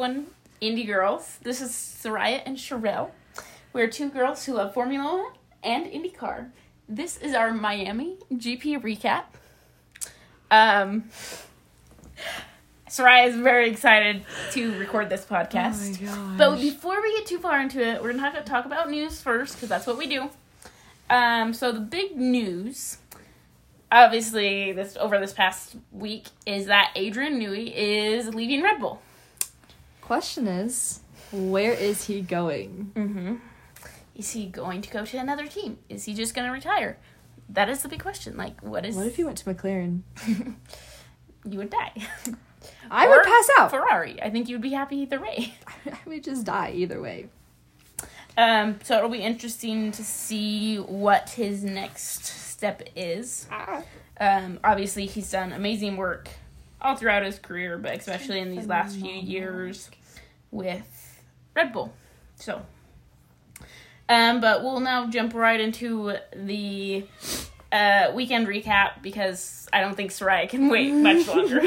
One Indie Girls. This is Soraya and Sherelle. We're two girls who love Formula One and IndyCar. This is our Miami GP recap. Soraya is very excited to record this podcast. Oh my gosh. But before we get too far into it, we're going to talk about news first, because that's what we do. So the big news, obviously, over this past week, is that Adrian Newey is leaving Red Bull. Question is, where is he going? Mm-hmm. Is he going to go to another team? Is he just going to retire? That is the big question. Like, what if he went to McLaren? You would die. I would pass out. Ferrari. I think you would be happy either way. I would just die either way. So it'll be interesting to see what his next step is. Obviously, he's done amazing work all throughout his career, but especially in these last few years with Red Bull. So, but we'll now jump right into the weekend recap, because I don't think Soraya can wait much longer.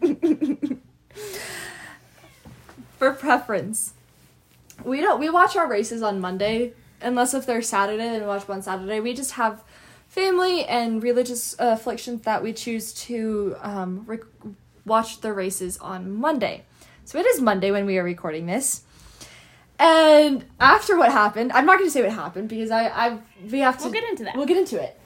For preference, we watch our races on Monday, unless if they're Saturday, then we watch one Saturday. We just have family and religious afflictions that we choose to watch the races on Monday. So it is Monday when we are recording this. And after what happened, I'm not going to say what happened, because we have to... We'll get into that. We'll get into it.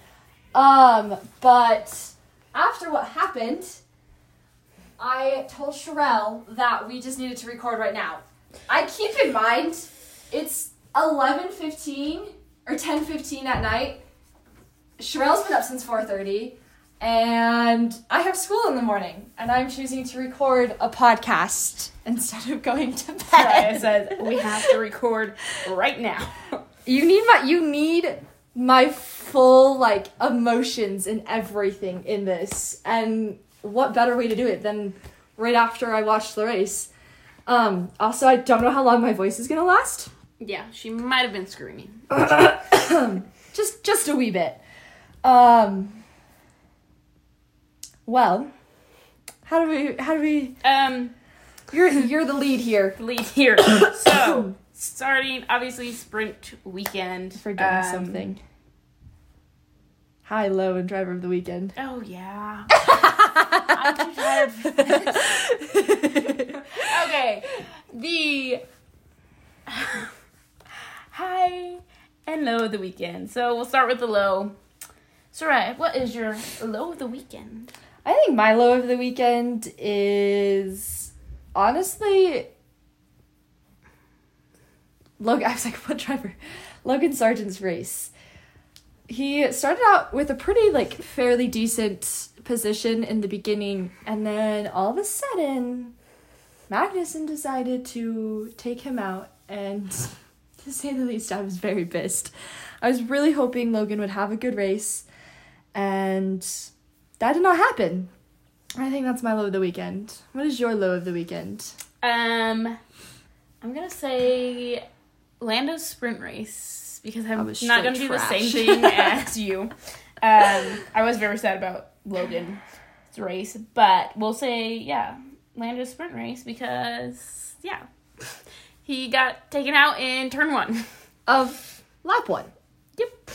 But after what happened, I told Sherelle that we just needed to record right now. I keep in mind, it's 11:15 or 10:15 at night. Sherelle's been up since 4:30, and I have school in the morning, and I'm choosing to record a podcast instead of going to bed. Soraya says we have to record right now. You need my full, emotions and everything in this. And what better way to do it than right after I watched the race. Also, I don't know how long my voice is going to last. Yeah, she might have been screaming. Just a wee bit. Well, how do we you're the lead here. So, starting, obviously, sprint weekend. Forgetting something. High, low, and driver of the weekend. Oh, yeah. I'm too tired for this. Okay. The high and low of the weekend. So, we'll start with the low. Soraya, what is your low of the weekend? I think my low of the weekend is, honestly, Logan. I was like, what driver? Logan Sargent's race. He started out with a pretty, fairly decent position in the beginning, and then all of a sudden, Magnussen decided to take him out, and to say the least, I was very pissed. I was really hoping Logan would have a good race, and that did not happen. I think that's my low of the weekend. What is your low of the weekend? I'm gonna say Lando's sprint race, because I'm not gonna do the same thing as you. I was very sad about Logan's race, but we'll say, Lando's sprint race, because, he got taken out in turn 1 of lap 1. Yep.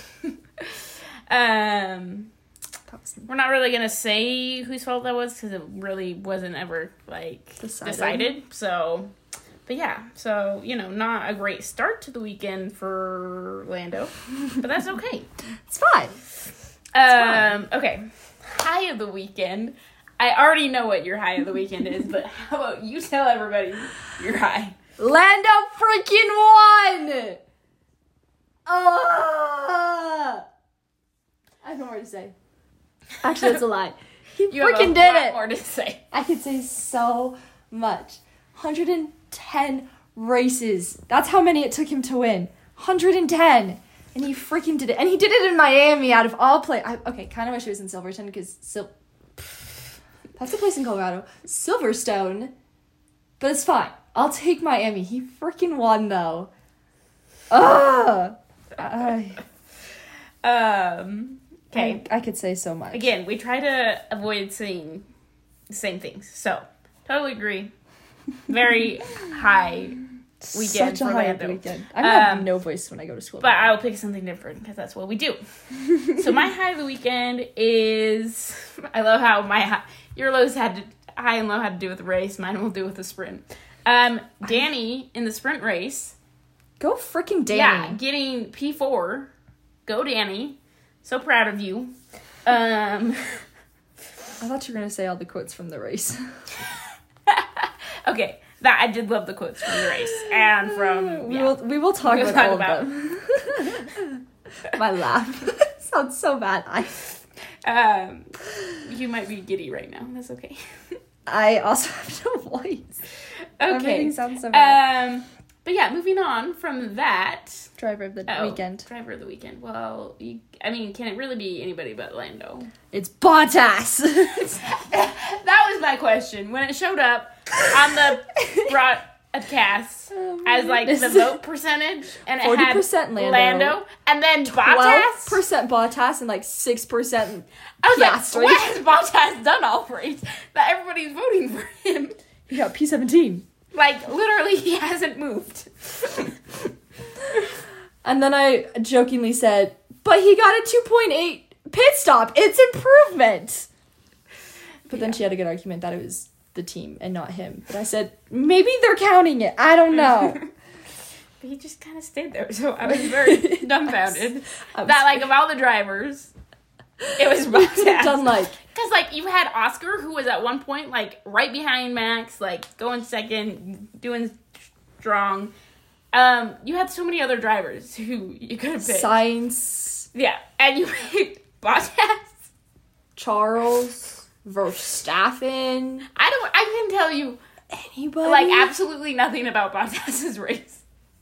We're not really gonna say whose fault that was, because it really wasn't ever decided. So, but so not a great start to the weekend for Lando, but that's okay. It's fine. Okay, high of the weekend. I already know what your high of the weekend is, but how about you tell everybody your high? Lando freaking won! I have no more to say. Actually, that's a lie. He freaking did it. More to say. I could say so much. 110 races. That's how many it took him to win. 110. And he freaking did it. And he did it in Miami out of all kind of wish it was in Silverton, because that's a place in Colorado. Silverstone. But it's fine. I'll take Miami. He freaking won, though. Okay. I could say so much. Again, we try to avoid saying the same things. So, totally agree. Very high weekend Such a for high Lando. weekend. I have no voice when I go to school. But I'll pick something different because that's what we do. So my high of the weekend is, I love how your lows high and low had to do with the race. Mine will do with the sprint. Danny in the sprint race. Go freaking Danny. Yeah, getting P4. Go Danny. So proud of you. I thought you were going to say all the quotes from the race. Okay. That I did love the quotes from the race and from we will talk about all of them. My laugh sounds so bad. You might be giddy right now. That's okay. I also have no voice. Okay. Everything sounds so bad. But yeah, moving on from that. Driver of the weekend. Driver of the weekend. Well, can it really be anybody but Lando? It's Bottas. That was my question. When it showed up on the broadcast as the vote percentage, and it 40% had Lando, and then Bottas? 12% Bottas and 6% I was Piastri. like, what has Bottas done all race that everybody's voting for him? He got P17. Literally, he hasn't moved. And then I jokingly said, but he got a 2.8 pit stop. It's improvement. But then she had a good argument that it was the team and not him. But I said, maybe they're counting it. I don't know. But he just kind of stayed there. So I was very dumbfounded. That, of all the drivers, it was Bottas. Done Because, you had Oscar, who was at one point, right behind Max, going second, doing strong. You had so many other drivers who you could have picked. Sainz. Yeah. And you picked Bottas. Charles. Verstappen. I can tell you anybody. Absolutely nothing about Bottas's race.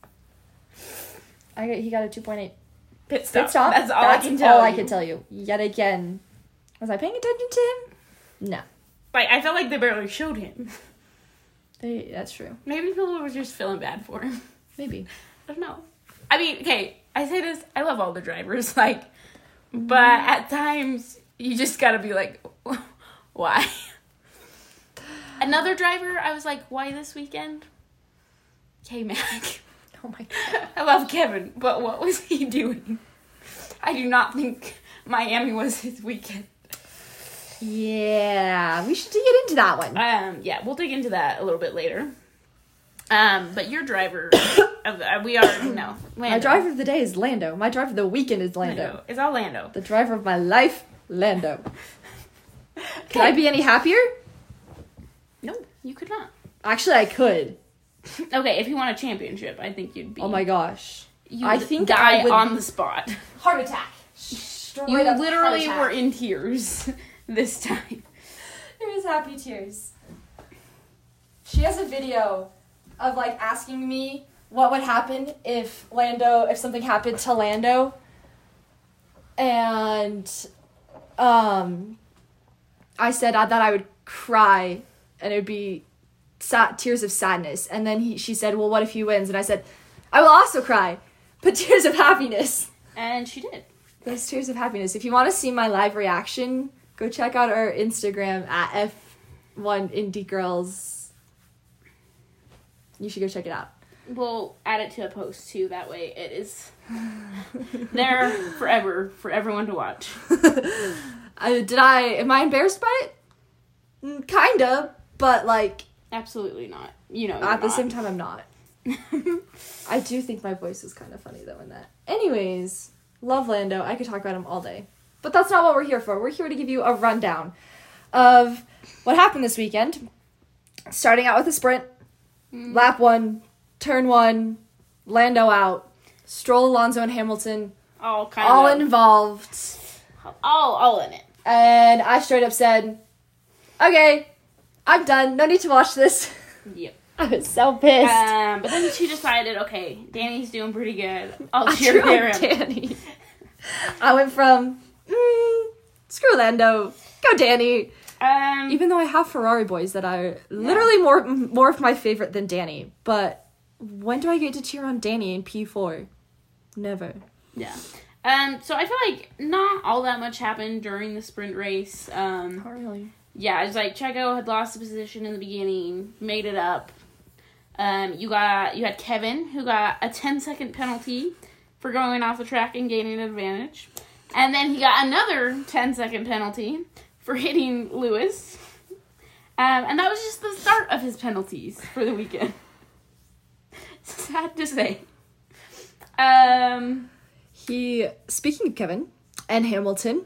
He got a 2.8 pit stop. That's all I can tell you. All I can tell you. Yet again. Was I paying attention to him? No. I felt like they barely showed him. That's true. Maybe people were just feeling bad for him. Maybe. I don't know. Okay, I say this, I love all the drivers, but at times, you just gotta be why? Another driver, I was like, why this weekend? K-Mac. Oh my god. I love Kevin, but what was he doing? I do not think Miami was his weekend. Yeah, we should get into that one. Yeah, we'll dig into that a little bit later. But your driver, we already know. Lando. My driver of the day is Lando. My driver of the weekend is Lando. It's all Lando. The driver of my life, Lando. Could I be any happier? No, you could not. Actually, I could. Okay, if you won a championship, I think you'd be. Oh my gosh. I think die on the spot. Heart attack. You literally were in tears this time. It was happy tears. She has a video of asking me what would happen if something happened to Lando. And I said that I would cry and it would be tears of sadness. And then she said, well, what if he wins? And I said, I will also cry, but tears of happiness. And she did. Those tears of happiness. If you want to see my live reaction, go check out our Instagram at F1 Indie Girls. You should go check it out. We'll add it to a post too. That way it is there forever for everyone to watch. Am I embarrassed by it? Kinda, but absolutely not. At the same time, I'm not. I do think my voice is kind of funny though in that. Anyways, love Lando. I could talk about him all day. But that's not what we're here for. We're here to give you a rundown of what happened this weekend. Starting out with the sprint. Lap 1, turn 1, Lando out. Stroll, Alonso, and Hamilton. All involved. All in it. And I straight up said, okay, I'm done. No need to watch this. Yep. I was so pissed. But then she decided, okay, Danny's doing pretty good. I'll cheer him. Danny. I went from, screw Lando, go Danny. Even though I have Ferrari boys that are literally more of my favorite than Danny. But when do I get to cheer on Danny in P4? Never. Yeah. So I feel like not all that much happened during the sprint race. Not really. Yeah, it's like Checo had lost the position in the beginning, made it up. You had Kevin, who got a 10-second penalty for going off the track and gaining an advantage. And then he got another 10-second penalty for hitting Lewis. And that was just the start of his penalties for the weekend. Sad to say. Speaking of Kevin and Hamilton,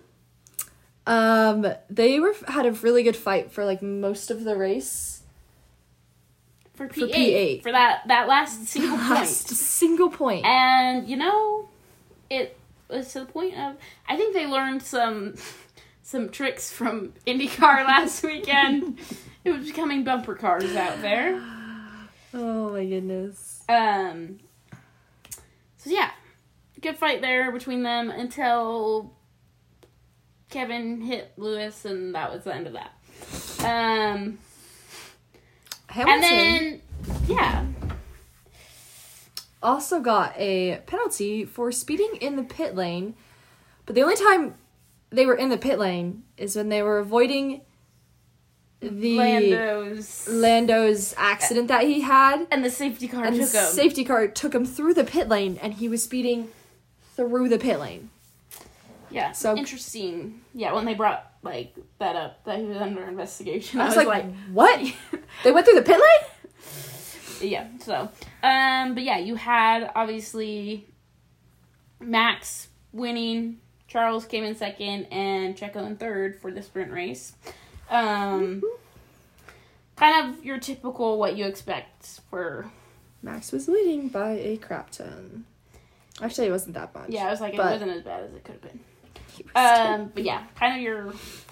they had a really good fight for like most of the race. For P8. For that last single point. Last single point. And, it was to the point of, I think they learned some tricks from IndyCar last weekend. It was becoming bumper cars out there. Oh my goodness. So yeah, good fight there between them until Kevin hit Lewis, and that was the end of that. Hamilton and then, yeah. Also got a penalty for speeding in the pit lane, but the only time they were in the pit lane is when they were avoiding Lando's accident that he had. And the safety car took him. The safety car took him through the pit lane, and he was speeding through the pit lane. Yeah, so interesting. Yeah, when they brought that up, that he was under investigation, I was like, what? They went through the pit lane? Yeah, so, but yeah, you had, obviously, Max winning, Charles came in second, and Checo in third for the sprint race. Kind of your typical what you expect for... Max was leading by a crap ton. Actually, it wasn't that much. Yeah, it wasn't as bad as it could have been. But yeah, kind of your,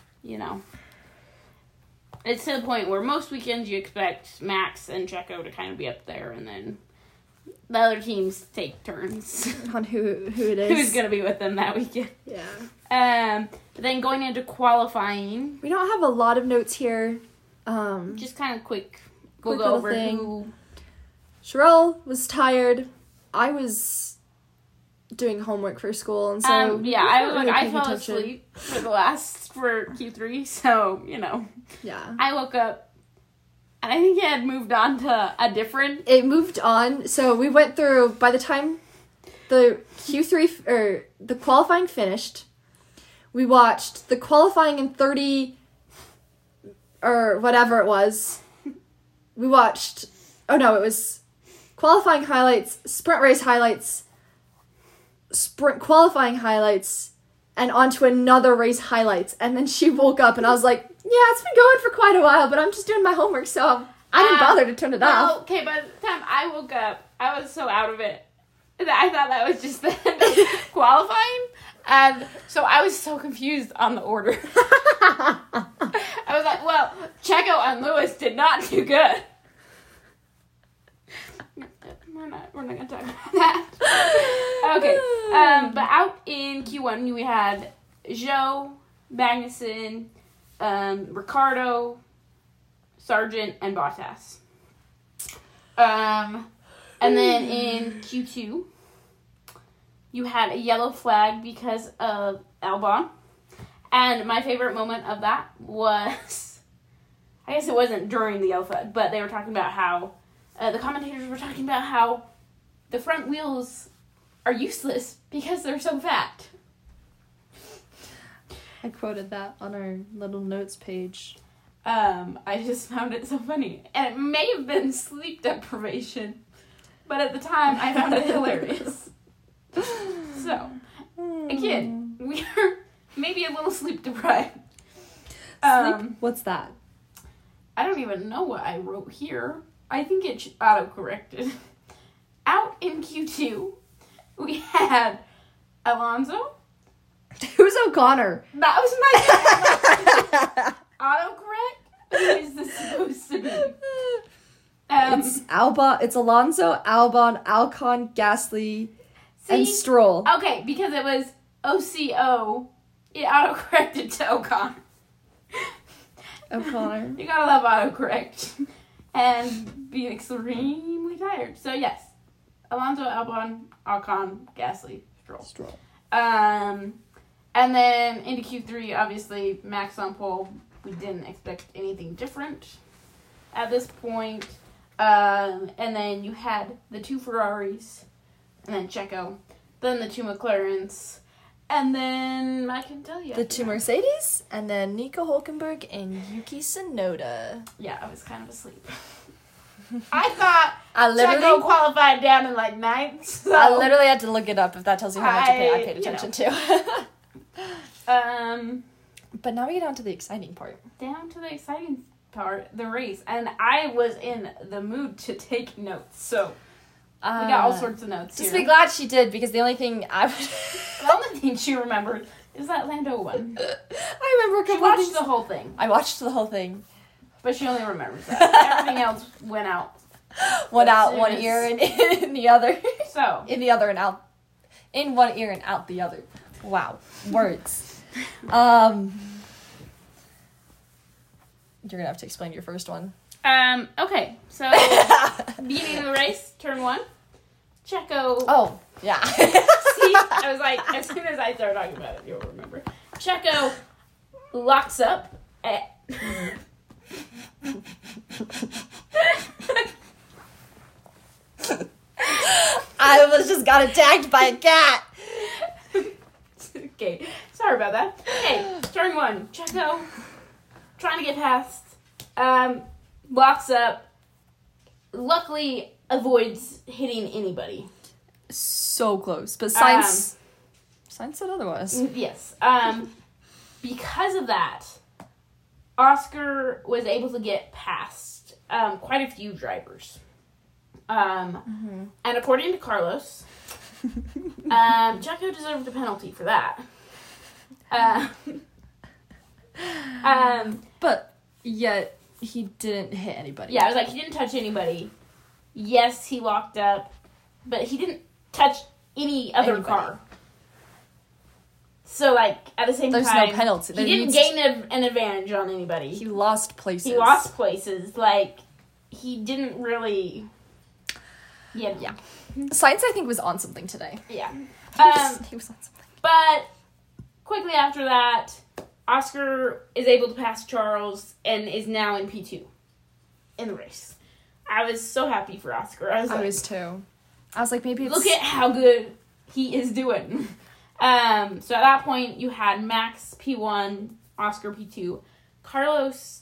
it's to the point where most weekends you expect Max and Checo to kind of be up there, and then the other teams take turns on who it is, who's gonna be with them that weekend. Yeah. But then going into qualifying, we don't have a lot of notes here. Just kind of quick. We'll go over who. Sherelle was tired. I was doing homework for school, and so I fell asleep for Q3, so yeah, I woke up and I think it had moved on to a different. It moved on, so we went through. By the time the Q3 or the qualifying finished, we watched the qualifying in 30 or whatever it was. We watched. Oh no, it was qualifying highlights, sprint race highlights, sprint qualifying highlights, and onto another race highlights. And then she woke up and I was like, yeah, it's been going for quite a while, but I'm just doing my homework, so I didn't bother to turn it off. Okay, by the time I woke up, I was so out of it that I thought that was just the end of qualifying. And so I was so confused on the order. I was like, well, Checo and Lewis did not do good. We're not gonna talk about that. Okay. But out in Q1 we had Zhou, Magnussen, Ricciardo, Sargent, and Bottas. And then in Q2 you had a yellow flag because of Albon. And my favorite moment of that was, I guess it wasn't during the yellow flag, but they were talking about how the commentators were talking about how the front wheels are useless because they're so fat. I quoted that on our little notes page. I just found it so funny. And it may have been sleep deprivation, but at the time I found it hilarious. So, again, we are maybe a little sleep deprived. What's that? I don't even know what I wrote here. I think it auto-corrected. Out in Q2, we had Alonso. Who's O'Connor? That was my autocorrect? Who is this supposed to be? It's Albon. It's Alonso, Albon, Alcon, Gasly, and Stroll. Okay, because it was OCO, it autocorrected to O'Connor. O'Connor. You gotta love autocorrect. And be extremely tired. So yes, Alonso, Albon, Ocon, Gasly, Stroll. And then into Q3, obviously Max on pole, We didn't expect anything different at this point. And then you had the 2 Ferraris, and then Checo, then the 2 McLarens, and then I can tell you. The 2 Mercedes, and then Nico Hülkenberg and Yuki Tsunoda. Yeah, I was kind of asleep. I thought I Checo qualified down in like 9th. So I literally had to look it up if that tells you how much I paid attention to. But now we get on to the exciting part. Down to the exciting part, the race. And I was in the mood to take notes, so we got all sorts of notes Just here. be glad she did, because the only thing I would... The only thing she remembered is that Lando won. I remember a She couple of watched things. the whole thing, I watched the whole thing. but she only remembers that. Everything else went out. One As out, soon one as- ear, and in the other. So, In the other and out. In one ear and out the other. Wow. Words. You're gonna have to explain your first one. okay. So, beginning of the race, turn 1. Checo. Oh, yeah. See, I was like, as soon as I started talking about it, you'll remember. Checo locks up at... I almost just got attacked by a cat. Okay, sorry about that. Okay, turn 1. Checo, trying to get past, locks up, luckily avoids hitting anybody. So close, but Sainz said otherwise. Yes. Because of that, Oscar was able to get past quite a few drivers. And according to Carlos, Checo deserved a penalty for that. But yet he didn't hit anybody. Yeah, I was like, he didn't touch anybody. Yes, he locked up, but he didn't touch any other Anybody. car. So, like, at the same There's time, no penalty. he didn't gain an advantage on anybody. He lost places. He lost places. Like, he didn't really... Yeah. Sainz, I think, was on something today. Yeah. He was on something. But quickly after that, Oscar is able to pass Charles and is now in P2 in the race. I was so happy for Oscar. I was too. I was like, maybe it's... look at how good he is doing. So at that point, you had Max P1, Oscar P2, Charles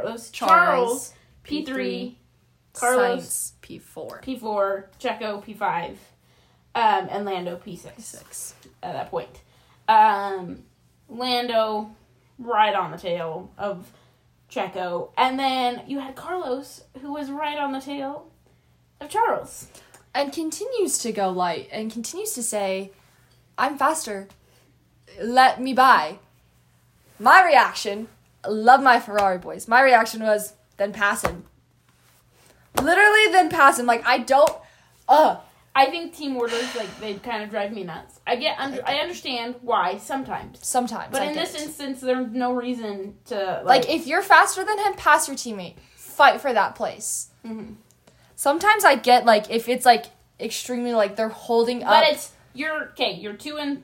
P3, Carlos Sainz, P4. P4, Checo P5, and Lando P6 at that point. Lando right on the tail of Checo, and then you had Carlos, who was right on the tail of Charles. And continues to go light, and continues to say, I'm faster. Let me by. My reaction, love my Ferrari boys. My reaction was, then pass him. Literally, then pass him. Like, I don't... I think team orders, like, they kind of drive me nuts. I understand why sometimes. Sometimes, But in get this it. instance, there's no reason to, Like, if you're faster than him, pass your teammate. Fight for that place. Mm-hmm. Sometimes I get, like, if it's, like, extremely, like, they're holding up... But it's, you're 3 and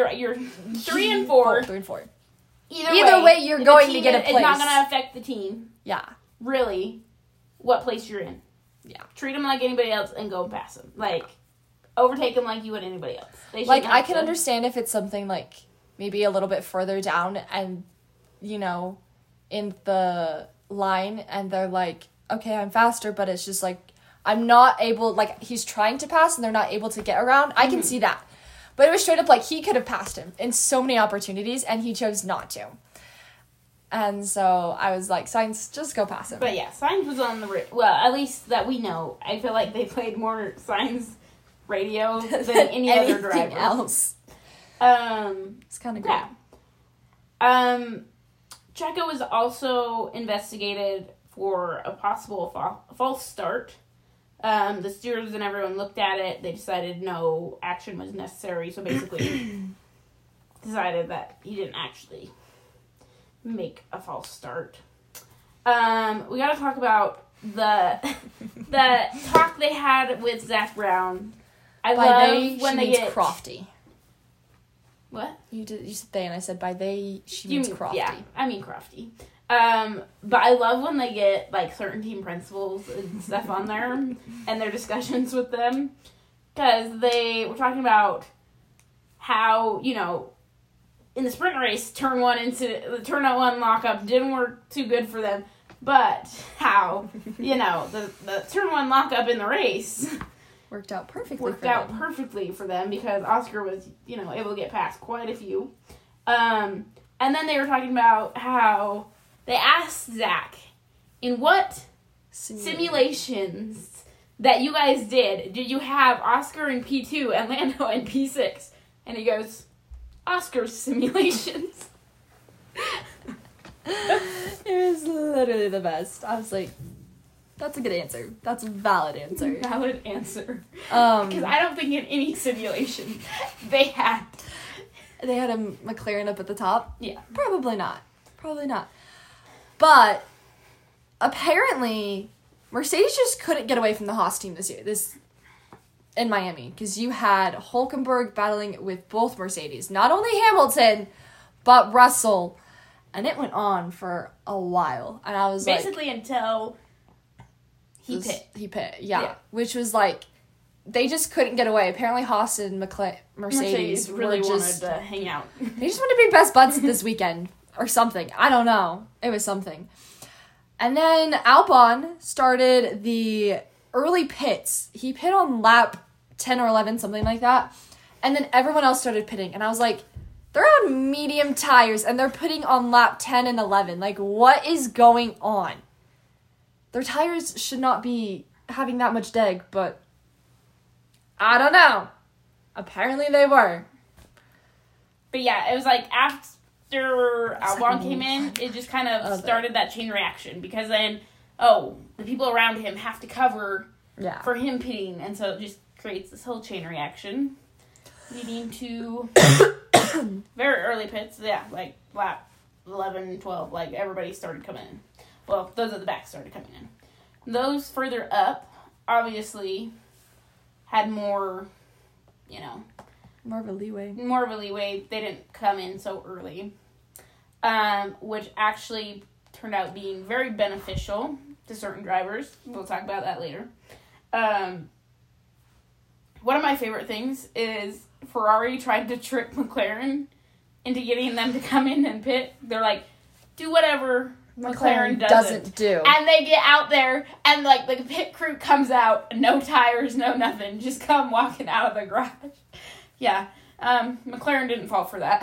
4. 3 and 4. Either way, you're the going to team get a It's not place. going to affect the team, Yeah. really, what place you're in. Yeah. Treat them like anybody else and go past them. Like, overtake them like you would anybody else. They Like, shouldn't I have can to- understand if it's something, like, maybe a little bit further down and, you know, in the line, and they're like, okay, I'm faster, but it's just, like, I'm not able, like, he's trying to pass and they're not able to get around. I can see that. But it was straight up, like, he could have passed him in so many opportunities, and he chose not to. And so I was like, Sainz, just go past him. But yeah, Sainz was on the well, at least that we know. I feel like they played more Sainz radio than any other Anything driver. else. It's kind of great. Yeah. Checo was also investigated for a possible false start. The stewards and everyone looked at it. They decided no action was necessary. So basically, decided that he didn't actually make a false start. We gotta talk about the talk they had with Zach Brown. I By love they, when she they means get Crofty. what? You said they, and I said by they, she means Crofty. Yeah, I mean Crofty. But I love when they get, like, certain team principals and stuff on there and their discussions with them. Because they were talking about how, you know, in the sprint race, turn one lockup didn't work too good for them. But how, you know, the turn one lockup in the race worked out perfectly for them because Oscar was, you know, able to get past quite a few. And then they were talking about how they asked Zach, in what simulations that you guys did you have Oscar in P2 and Lando in P6? And he goes, Oscar's simulations. It was literally the best. I was like, that's a good answer. That's a valid answer. Valid answer. Because I don't think in any simulation they had a McLaren up at the top. Yeah. Probably not. But apparently Mercedes just couldn't get away from the Haas team this year. In Miami, because you had Hülkenberg battling with both Mercedes, not only Hamilton, but Russell, and it went on for a while. And I was basically until he pit, yeah, which was like they just couldn't get away. Apparently, Haas and Mercedes really wanted to hang out. They just wanted to be best buds this weekend or something. I don't know. It was something. And then Albon started the early pits. He pit on lap 10 or 11, something like that. And then everyone else started pitting. And I was like, they're on medium tires and they're pitting on lap 10 and 11. Like, what is going on? Their tires should not be having that much deg, but I don't know. Apparently they were. But yeah, it was like after Albon came in, it just kind of started that chain reaction. Because then, the people around him have to cover for him pitting. And so it just creates this whole chain reaction leading to very early pits. Yeah, like lap 11, 12, like everybody started coming in. Well, those at the back started coming in. Those further up, obviously, had more, more of a leeway. They didn't come in so early, which actually turned out being very beneficial to certain drivers. We'll talk about that later. One of my favorite things is Ferrari tried to trick McLaren into getting them to come in and pit. They're like, do whatever McLaren doesn't do. And they get out there, and like the pit crew comes out, no tires, no nothing, just come walking out of the garage. Yeah, McLaren didn't fall for that.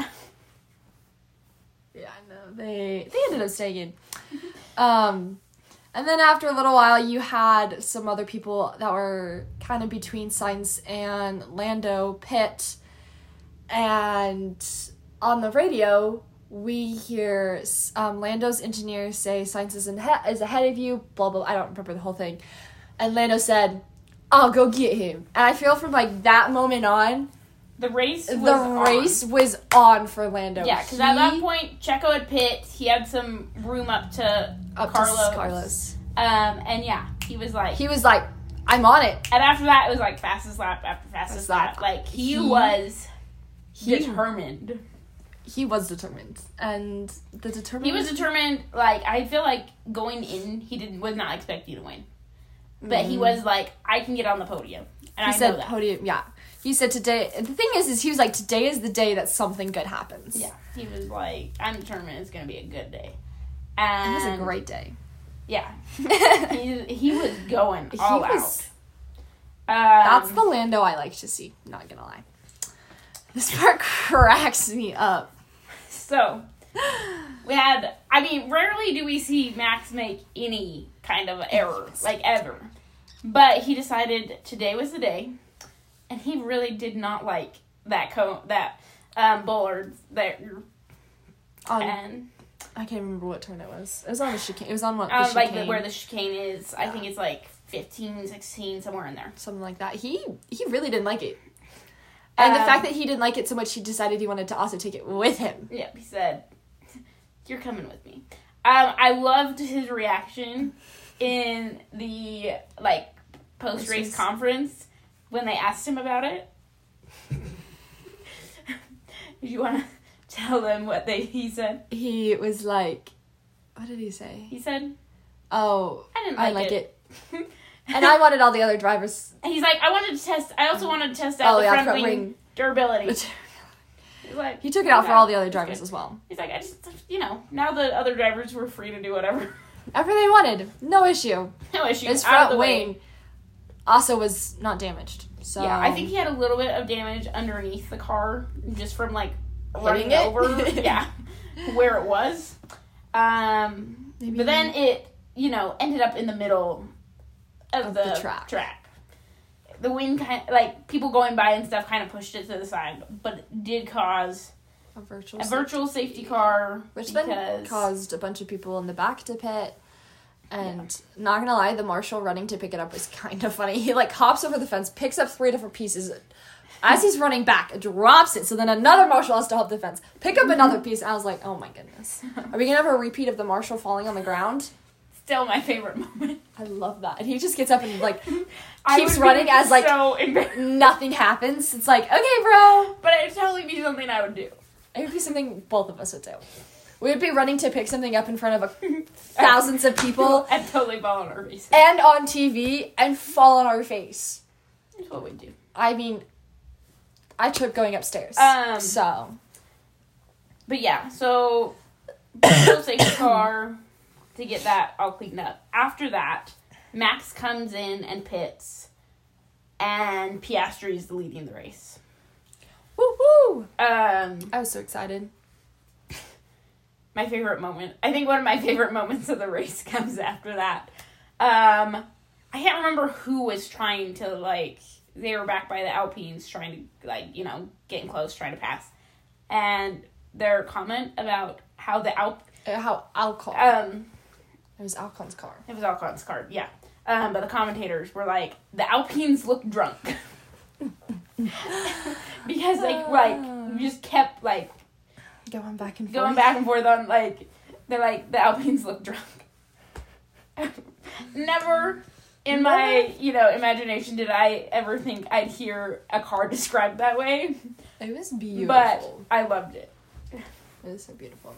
Yeah, I know. They ended up staying in. And then after a little while, you had some other people that were kind of between Sainz and Lando pit. And on the radio, we hear Lando's engineer say Sainz is ahead of you, blah, blah, I don't remember the whole thing. And Lando said, I'll go get him. And I feel from like that moment on, the race was on for Lando. Yeah, because at that point, Checo had pit. He had some room up to Carlos. And yeah, he was like, I'm on it. And after that, it was like fastest lap after fastest lap. Like he was determined. He was determined, and He was determined. Like I feel like going in, he was not expecting to win, but he was like, I can get on the podium, and he said podium. Yeah. He said today, the thing is he was like, today is the day that something good happens. Yeah. He was like, I'm determined it's going to be a good day. And it was a great day. Yeah. he was going all out. That's the Lando I like to see, not going to lie. This part cracks me up. So, rarely do we see Max make any kind of error, like ever. But he decided today was the day. And he really did not like that bollard there. I can't remember what turn it was. It was on the chicane. It was on what the chicane. Like where the chicane is. Yeah. I think it's like 15, 16, somewhere in there. Something like that. He really didn't like it. And the fact that he didn't like it so much, he decided he wanted to also take it with him. Yep, he said, you're coming with me. I loved his reaction in the, post-race conference. When they asked him about it, do you want to tell them what he said? He was like, What did he say? He said, "Oh, I didn't I like like it." And I wanted all the other drivers. And he's like, I also wanted to test out the front wing durability. He's like, he took it out for all the other drivers as well. He's like, I just, now the other drivers were free to do whatever. Whatever they wanted. No issue. No issue. His front wing also was not damaged. So yeah, I think he had a little bit of damage underneath the car, just from, like, running it over. Yeah. Where it was. Maybe. But then it, ended up in the middle of the track. The wind people going by and stuff kind of pushed it to the side, but it did cause a virtual safety car, which then caused a bunch of people in the back to pit. And not gonna lie, the marshal running to pick it up was kind of funny. He hops over the fence, picks up 3 different pieces. As he's running back, drops it. So then another marshal has to help the fence, pick up another piece. And I was like, oh my goodness, are we gonna have a repeat of the marshal falling on the ground? Still my favorite moment. I love that. And he just gets up and keeps running as nothing happens. It's like, okay, bro. But it would totally be something I would do. It would be something both of us would do. We would be running to pick something up in front of thousands of people. And totally fall on our faces. And on TV and fall on our face. That's what we do. I mean, I tripped going upstairs. So. But yeah, so virtual safety car to get that all cleaned up. After that, Max comes in and pits, and Piastri is leading the race. Woo-hoo! I was so excited. My favorite moment. I think one of my favorite moments of the race comes after that. I can't remember who was trying to, they were back by the Alpines trying to, getting close, trying to pass. And their comment about how Alcon. It was Alcon's car. It was Alcon's car, yeah. But the commentators were like, the Alpines look drunk. Because they, just kept, going back and forth on, they're like, the Alpines look drunk. Never in my, imagination did I ever think I'd hear a car described that way. It was beautiful. But I loved it. It was so beautiful.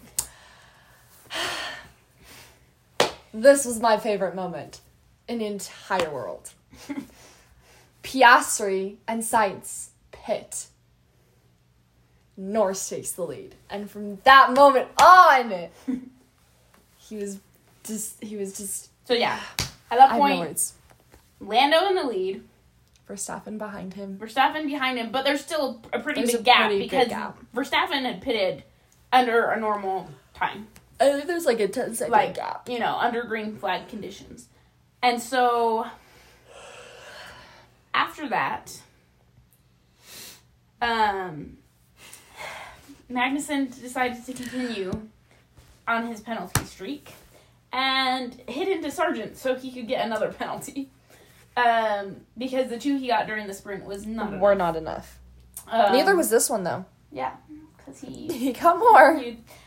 This was my favorite moment in the entire world. Piastri and Sainz pit. Norris takes the lead. And from that moment on, he was just... So yeah, at that point, I have no words. Lando in the lead. Verstappen behind him. But there's still a pretty big gap because Verstappen had pitted under a normal time. There's a 10-second gap. Under green flag conditions. And so, after that, Magnussen decided to continue on his penalty streak and hit into Sargent so he could get another penalty. Because the 2 he got during the sprint was not enough. Neither was this one, though. Yeah, because he got more.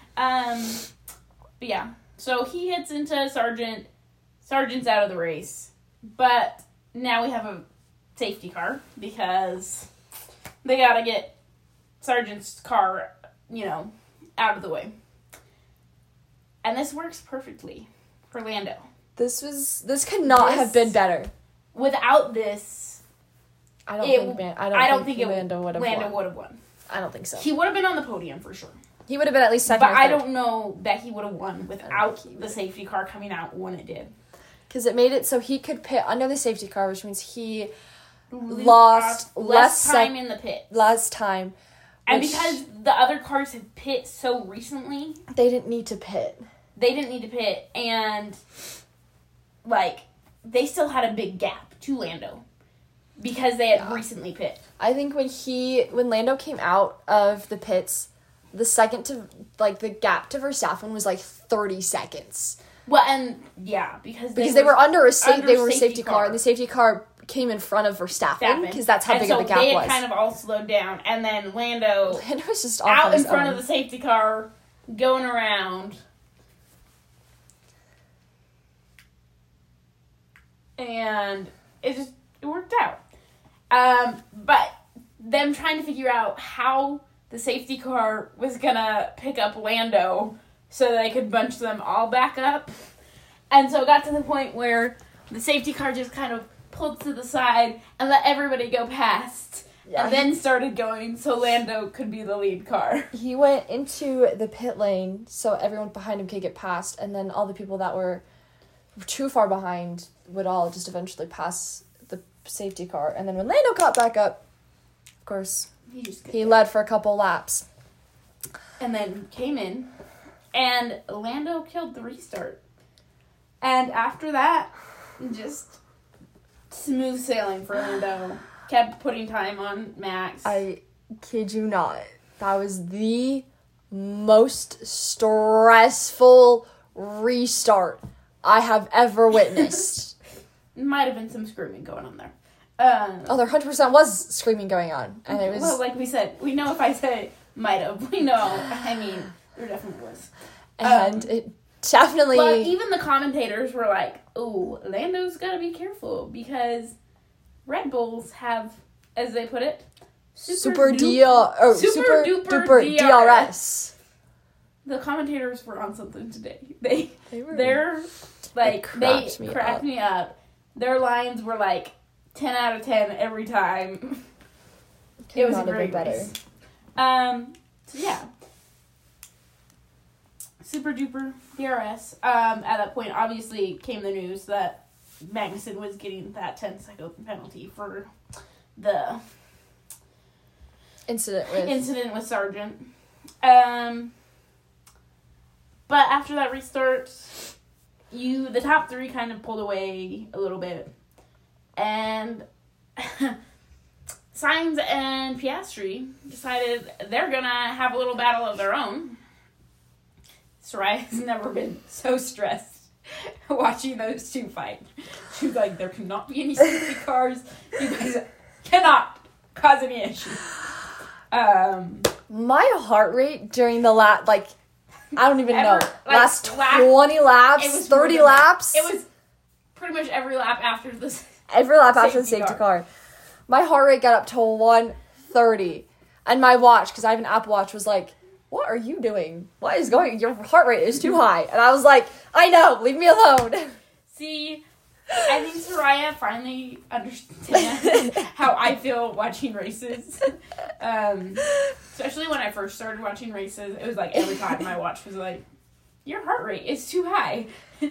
But yeah, so he hits into Sargent. Sargent's out of the race. But now we have a safety car because they gotta get Sargent's car, out of the way. And this works perfectly for Lando. This could not have been better. Without this, I don't think Lando would have won. I don't think so. He would have been on the podium for sure. He would have been at least second. But I don't know that he would have won without the safety car coming out when it did. Because it made it so he could pit under the safety car, which means he lost less time in the pit. Less time. And because the other cars had pit so recently, they didn't need to pit. And they still had a big gap to Lando because they had recently pit. I think when Lando came out of the pits, the second to the gap to Verstappen was 30 seconds. Well, and yeah, because they were under a safety car, and the safety car came in front of Verstappen because that's how big of the gap was. They had kind of all slowed down, and then Lando was just out in front of the safety car, going around, and it worked out. But them trying to figure out how the safety car was gonna pick up Lando so they could bunch them all back up. And so it got to the point where the safety car just kind of pulled to the side and let everybody go past. Yeah, and then started going so Lando could be the lead car. He went into the pit lane so everyone behind him could get past, and then all the people that were too far behind would all just eventually pass the safety car. And then when Lando caught back up, of course, he led for a couple laps. And then came in, and Lando killed the restart. And after that, just smooth sailing for Lando. Kept putting time on Max. I kid you not. That was the most stressful restart I have ever witnessed. Might have been some screaming going on there. There 100% was screaming going on. And it was... Well, like we said, we know if I say might have. We know. I mean, there definitely was. And it definitely... But even the commentators were like, oh, Lando's got to be careful because Red Bulls have, as they put it, super duper DRS. The commentators were on something today. They cracked me up. Their lines were like 10 out of 10 every time. It was a great race. So yeah. Super duper DRS. At that point, obviously, came the news that Magnussen was getting that 10-second penalty for the incident with Sargent. But after that restart, the top three kind of pulled away a little bit. And Sainz and Piastri decided they're going to have a little battle of their own. Soraya has never been so stressed watching those two fight. She was like, there cannot be any safety cars. You guys cannot cause any issues. My heart rate during the lap, I don't even know. Last 20 laps, 30 laps. It was pretty much every lap after the Every lap after the safety car. My heart rate got up to 130. And my watch, because I have an Apple Watch, was like, what are you doing? What is going on? Your heart rate is too high. And I was like, I know, leave me alone. See, I think Soraya finally understands how I feel watching races. Especially when I first started watching races, it was like every time my watch was like, your heart rate is too high.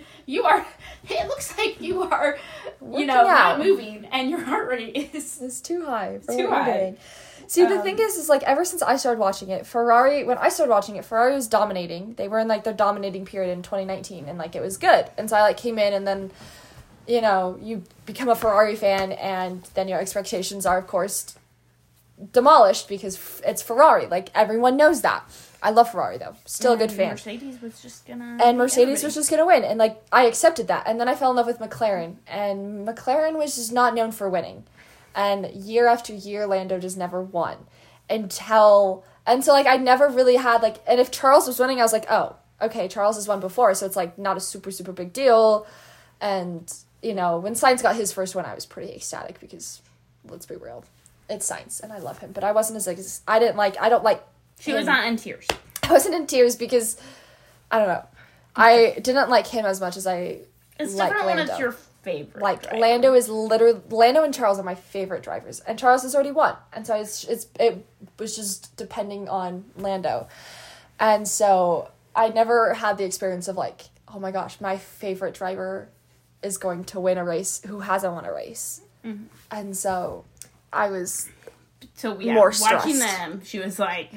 It looks like you are, not moving, and your heart rate is too high. Too high. See, the thing is ever since I started watching it, Ferrari was dominating. They were in, their dominating period in 2019, and, it was good. And so I, came in, and then, you become a Ferrari fan, and then your expectations are, of course, demolished because it's Ferrari. Everyone knows that. I love Ferrari, though. Still a good fan. Mercedes was just gonna... And Mercedes was just gonna win. And, I accepted that. And then I fell in love with McLaren. And McLaren was just not known for winning. And year after year, Lando just never won. And so, I never really had, and if Charles was winning, I was like, oh, okay, Charles has won before, so it's, not a super, super big deal. And, when Sainz got his first win, I was pretty ecstatic because, let's be real, it's Sainz, and I love him. But I wasn't I don't like She was not in tears. I wasn't in tears because, I don't know, I didn't like him as much as I it's like different Lando. when it's your favorite driver. Lando and Charles are my favorite drivers, and Charles has already won, and so it was just depending on Lando, and so I never had the experience of oh my gosh, my favorite driver is going to win a race who hasn't won a race, and so I was more stressed. Watching them, she was like,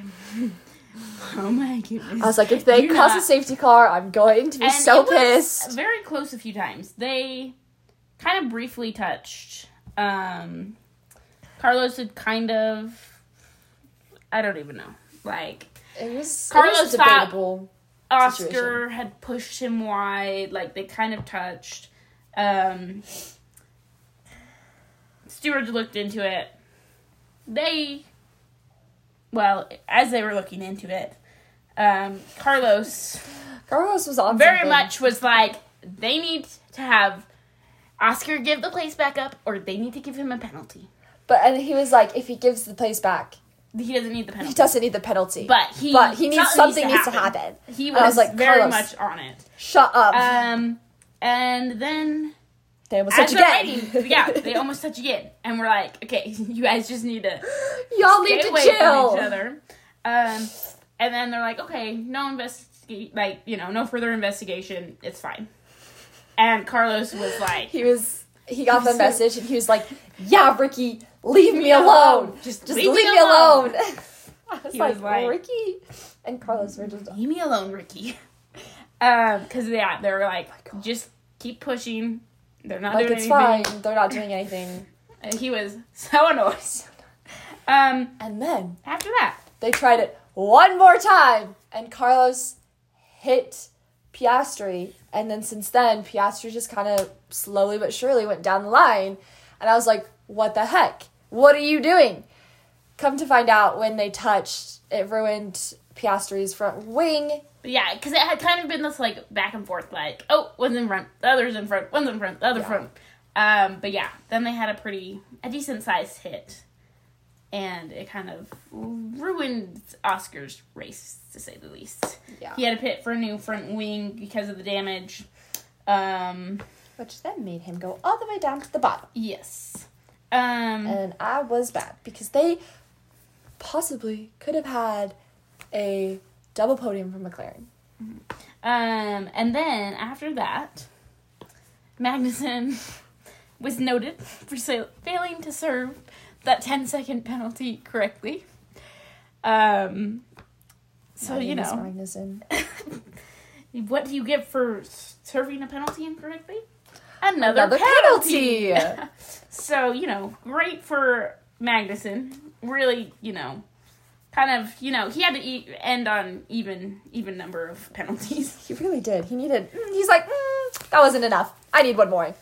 oh my goodness. I was like, if they cause a safety car, I'm going to be so pissed. Was very close a few times. They kind of briefly touched. Carlos had kind of, I don't even know. Carlos debatable. Oscar situation. had pushed him wide. They kind of touched. Stewards looked into it. As they were looking into it, Carlos was on very something. much was like, they need to have Oscar give the place back up, or they need to give him a penalty. And he was like, if he gives the place back, he doesn't need the penalty. He doesn't need the penalty. But he needs something needs to happen. He was like, very Carlos, much on it. Shut up. And then they almost touch again. They almost touch again. And we're like, okay, you guys just need to y'all need to away chill from each other. And then they're like, okay, no further investigation. It's fine. And Carlos was like, he got the message and he was like, yeah, Ricky, leave me alone. Just leave me alone. I was like, Ricky and Carlos were just... Leave me alone, Ricky. Because, they were like, just keep pushing. They're not doing anything. Like, it's fine. They're not doing anything. And he was so annoyed. And then... After that... They tried it one more time. And Carlos hit Piastri. And then since then, Piastri just kind of slowly but surely went down the line. And I was like, what the heck? What are you doing? Come to find out, when they touched, it ruined Piastri's front wing. But yeah, because it had kind of been this, like, back and forth, like, oh, one's in front, the other's in front, one's in front, the other's front. But yeah, then they had a decent-sized hit. And it kind of ruined Oscar's race, to say the least. Yeah. He had to pit for a new front wing because of the damage. Which then made him go all the way down to the bottom. Yes. And I was bad, because they possibly could have had a double podium from McLaren. And then, after that, Magnussen was noted for failing to serve that 10-second penalty correctly. So, Magnussen. What do you get for serving a penalty incorrectly? Another penalty! So, great for Magnussen. Really, kind of, he had to end on even number of penalties. He really did. He's like, that wasn't enough. I need one more.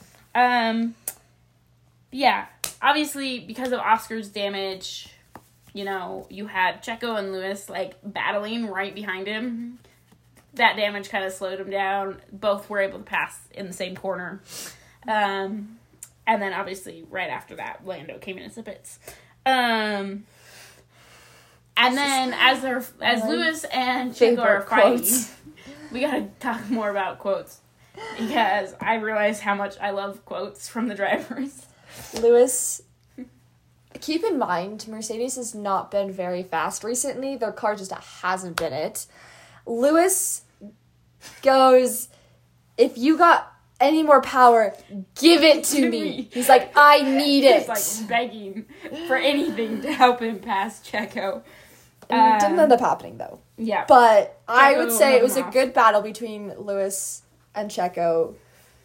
Yeah. Obviously, because of Oscar's damage, you had Checo and Lewis, like, battling right behind him. That damage kind of slowed him down. Both were able to pass in the same corner. And then, obviously, right after that, Lando came in as the pits. And then, as Lewis and Checo are fighting, we gotta talk more about quotes. Because I realize how much I love quotes from the drivers. Lewis, keep in mind, Mercedes has not been very fast recently. Their car just hasn't been it. Lewis goes, if you got any more power, give it to me. He's like, I need it. He's like begging for anything to help him pass Checo. It didn't end up happening, though. Yeah. But I would say it was a good battle between Lewis and Checo.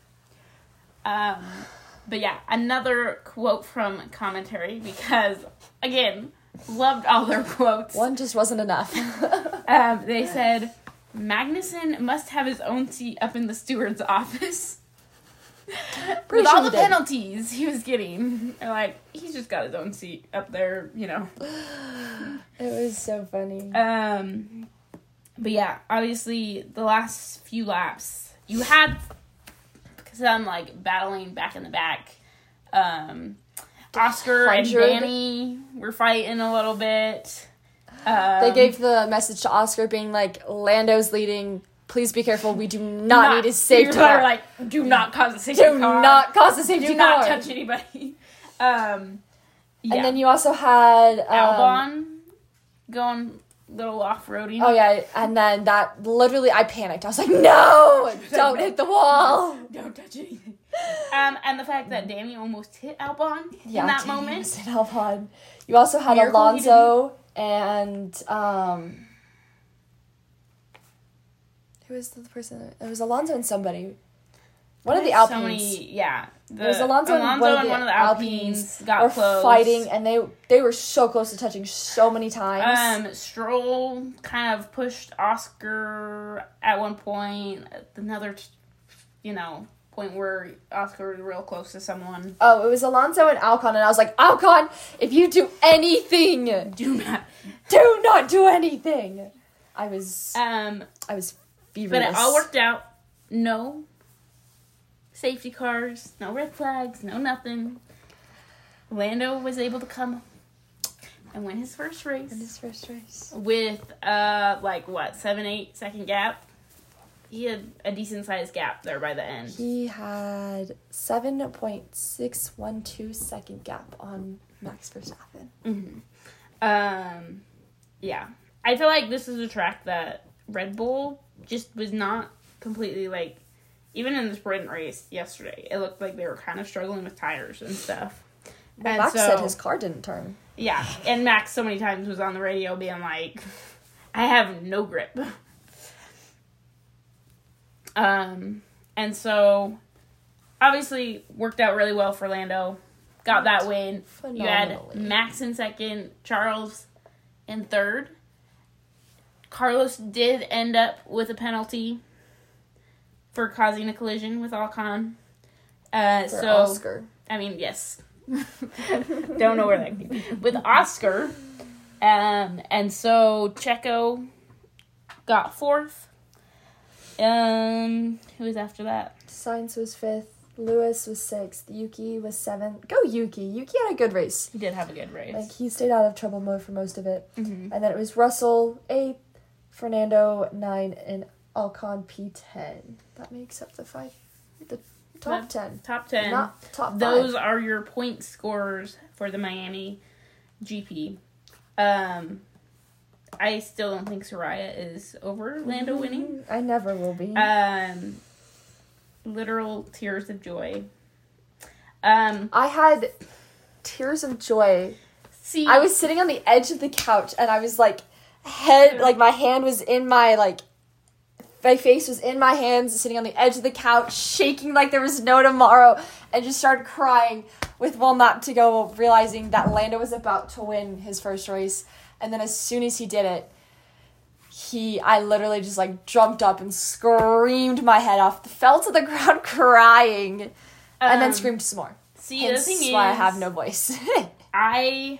But yeah, another quote from commentary, because, again, loved all their quotes. One just wasn't enough. They said, Magnussen must have his own seat up in the steward's office. With all the penalties he was getting. They're like, he's just got his own seat up there, It was so funny. But yeah, obviously, the last few laps, you had some, like, battling back in the back. Oscar and Danny were fighting a little bit. They gave the message to Oscar being like, Lando's leading. Please be careful. We do not need a safety car. Like, do not cause a safety car. Do not cause a safety car. Do not touch anybody. Yeah. And then you also had... Albon going little off-roading. Oh, yeah. And then that, literally, I panicked. I was like, no! Don't hit the wall! Don't touch anything. And the fact that Danny almost hit Albon in that Danny moment. Almost hit Albon. You also had Alonso and... who was the person? It was Alonso and somebody. One of the Alpines. So many, yeah. It was Alonso and one of the Alpines got close. Fighting, and they were so close to touching so many times. Stroll kind of pushed Oscar at one point. Another, point where Oscar was real close to someone. Oh, it was Alonso and Ocon, and I was like, Ocon, if you do anything, do not do anything. I was furious. But it all worked out. No safety cars, no red flags, no nothing. Lando was able to come and win his first race. With 7-8 second gap. He had a decent sized gap there by the end. He had 7.612 second gap on Max Verstappen. Mm-hmm. Yeah. I feel like this is a track that Red Bull just was not completely, like, even in the sprint race yesterday, it looked like they were kind of struggling with tires and stuff. Well, Max said his car didn't turn. Yeah, and Max so many times was on the radio being like, I have no grip. And so, obviously, worked out really well for Lando. Got that win. You had Max in second, Charles in third. Carlos did end up with a penalty for causing a collision with Ocon. Oscar. I mean, yes. Don't know where that came from. With Oscar. And so Checo got fourth. Who was after that? Sainz was fifth. Lewis was sixth. Yuki was seventh. Go Yuki. Yuki had a good race. He did have a good race. Like, he stayed out of trouble mode for most of it. Mm-hmm. And then it was Russell, 8th, Fernando, 9, and Ocon, P10. That makes up the top 10. Top 10. Not top 5. Those are your point scorers for the Miami GP. I still don't think Soraya is over Lando winning. I never will be. Literal tears of joy. I had tears of joy. See, I was sitting on the edge of the couch and I was like, my hand was in my face was in my hands, sitting on the edge of the couch, shaking like there was no tomorrow, and just started crying with one lap to go, realizing that Lando was about to win his first race. And then as soon as he did it, I literally just, jumped up and screamed my head off, fell to the ground crying, and then screamed some more. See, Hence the thing is, why I have no voice. I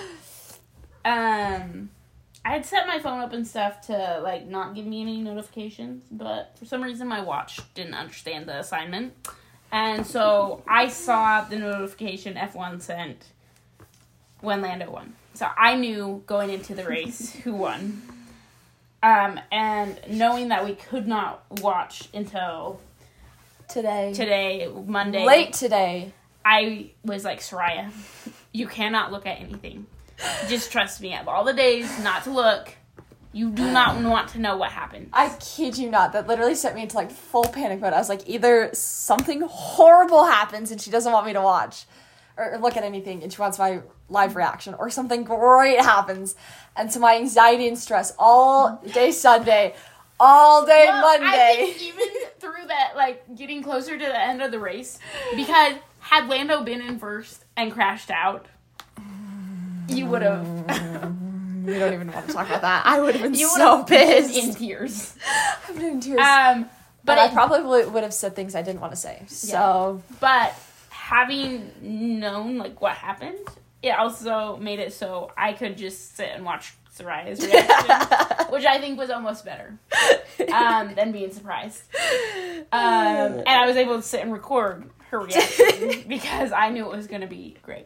had set my phone up and stuff to, not give me any notifications, but for some reason my watch didn't understand the assignment. And so I saw the notification F1 sent when Lando won. So I knew going into the race who won. And knowing that we could not watch until today, Monday. Late today. I was like, Soraya, you cannot look at anything. Just trust me. Of all the days not to look, you do not want to know what happened. I kid you not. That literally sent me into, full panic mode. I was like, either something horrible happens and she doesn't want me to watch or look at anything and she wants my live reaction, or something great happens. And so my anxiety and stress all day Sunday, all day Monday. I think even through that, getting closer to the end of the race, because had Lando been in first and crashed out, you would have. We don't even want to talk about that. I would have been so pissed. In tears. I've been in tears. But I probably would have said things I didn't want to say. So, yeah. But having known what happened, it also made it so I could just sit and watch Soraya's reaction, which I think was almost better than being surprised. And I was able to sit and record her reaction because I knew it was going to be great.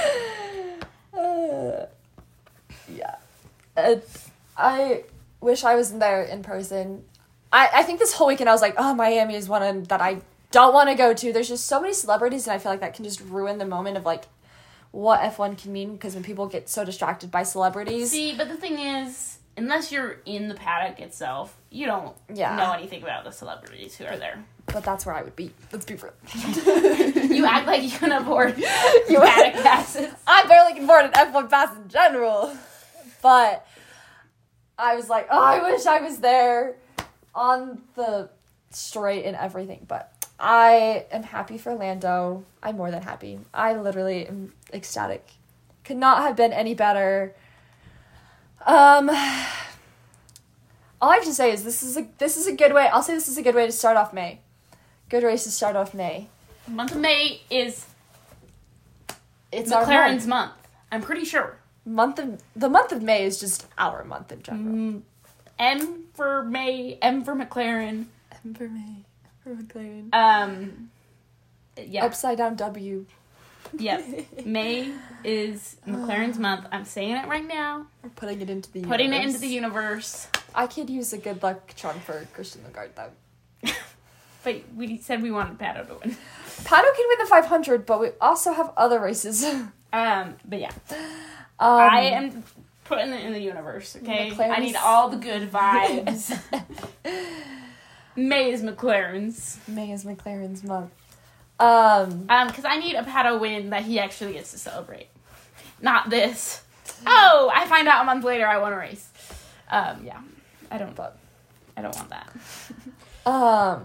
Yeah. I wish I was there in person. I think this whole weekend I was like, oh, Miami is one that I don't want to go to. There's just so many celebrities, and I feel like that can just ruin the moment of what F1 can mean, because when people get so distracted by celebrities. See, but the thing is, unless you're in the paddock itself, you don't know anything about the celebrities who are there. But that's where I would be. Let's be real. You act like you can afford paddock passes. I barely can afford an F1 pass in general. But I was like, oh, I wish I was there on the straight and everything. But I am happy for Lando. I'm more than happy. I literally am ecstatic. Could not have been any better. All I have to say is this is a good way. I'll say this is a good way to start off May. Good race to start off May. The month of May is McLaren's month. I'm pretty sure. The month of May is just our month in general. M for May, M for McLaren. M for May, for McLaren. Yeah. Upside down W Yep. May is McLaren's month. I'm saying it right now. We're putting it into the universe. I could use a good luck charm for Christian Lagarde, though. But we said we wanted Pato to win. Pato can win the 500, but we also have other races. But yeah. I am putting it in the universe, okay? I need all the good vibes. May is McLaren's. May is McLaren's month. Because I need a Pato win that he actually gets to celebrate. Not this. Oh, I find out a month later I won a race. Yeah. I don't want that.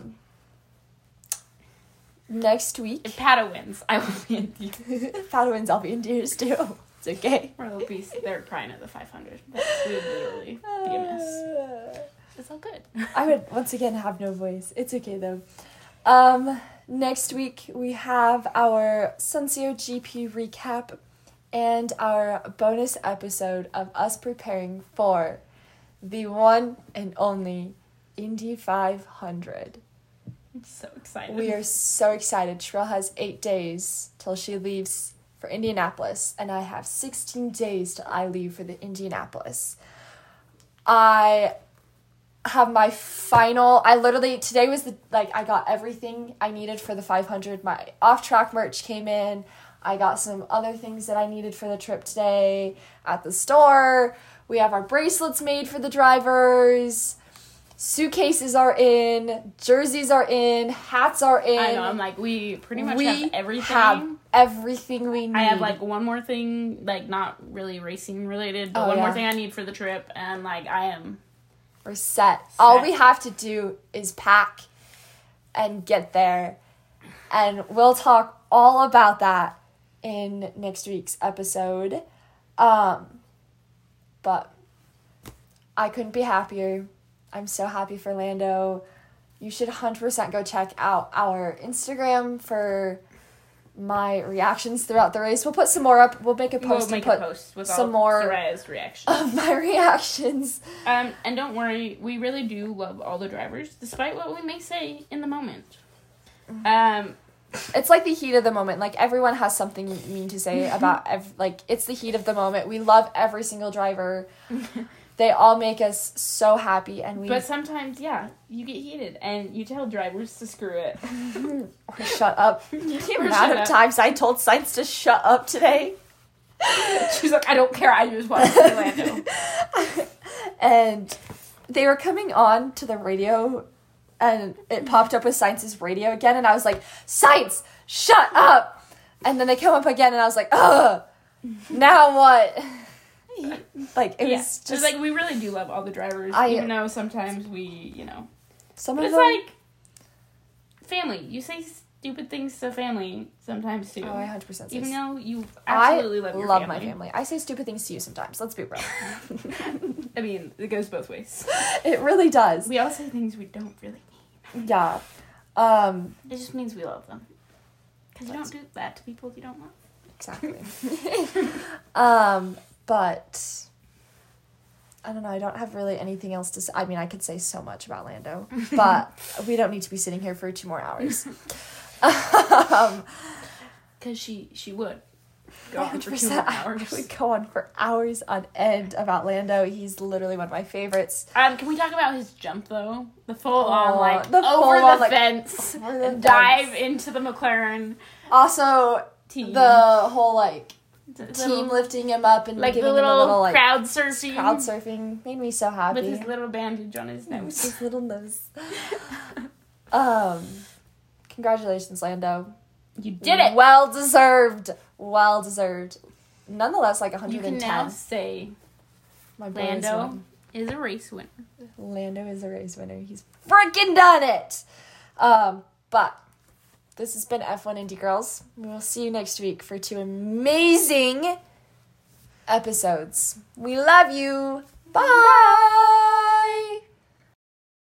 Next week. If Pato wins, I will be in tears. If Pato wins, I'll be in tears too. It's okay. Or they'll be there crying at the 500. That would literally be a mess. It's all good. I would once again have no voice. It's okay though. Next week we have our Sunzio GP recap and our bonus episode of us preparing for the one and only Indy 500. I'm so excited. We are so excited. Sherelle has 8 days till she leaves for Indianapolis, and I have 16 days till I leave for the Indianapolis. I have my final, today was I got everything I needed for the 500. My off-track merch came in. I got some other things that I needed for the trip today at the store. We have our bracelets made for the drivers. Suitcases are in. Jerseys are in. Hats are in. I know, I'm like, we pretty much have everything. We have everything we need. I have, one more thing, not really racing related, but more thing I need for the trip, and, we're set. All we have to do is pack and get there. And we'll talk all about that in next week's episode. But I couldn't be happier. I'm so happy for Lando. You should 100% go check out our Instagram for my reactions throughout the race. We'll put some more up. We'll make a post with some all more Soraya's reactions of my reactions. And don't worry, we really do love all the drivers, despite what we may say in the moment. It's like the heat of the moment. Everyone has something mean to say about it's the heat of the moment. We love every single driver. They all make us so happy, But sometimes, you get heated, and you tell drivers to screw it. Or shut up. The amount of times I told Sainz to shut up today. She's like, I don't care, I just want to see Lando. And they were coming on to the radio, and it popped up with Sainz's radio again, and I was like, Sainz, shut up! And then they come up again, and I was like, ugh, now what? It was just... we really do love all the drivers, even though sometimes we, Some but of it's them... family. You say stupid things to family sometimes, too. Oh, I 100% say... Even though you absolutely love your family. I love my family. I say stupid things to you sometimes. Let's be real. I mean, it goes both ways. It really does. We all say things we don't really mean. Yeah. It just means we love them. Because you don't do that to people you don't love. Exactly. But I don't know. I don't have really anything else to say. I mean, I could say so much about Lando, but we don't need to be sitting here for 2 more hours. Because she would go on for 2 more hours. We go on for hours on end about Lando. He's literally one of my favorites. Can we talk about his jump though? The full on over the fence, dive into the McLaren. Also, team. The whole team lifting him up and giving him a little crowd surfing. Crowd surfing made me so happy. With his little bandage on his nose. His little nose. Congratulations, Lando. You did it. Well deserved. Well deserved. Nonetheless, 110. You can now say Lando is a race winner. Lando is a race winner. He's freaking done it. But this has been F1 Indie Girls. We will see you next week for 2 amazing episodes. We love you. Bye.